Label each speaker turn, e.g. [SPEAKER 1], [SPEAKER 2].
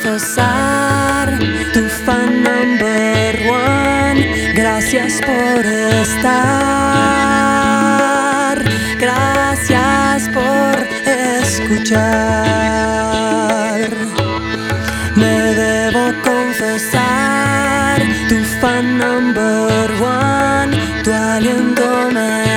[SPEAKER 1] confesar, tu fan number one. Gracias por estar, gracias por escuchar. Me debo confesar, tu fan number one. Tu aliento me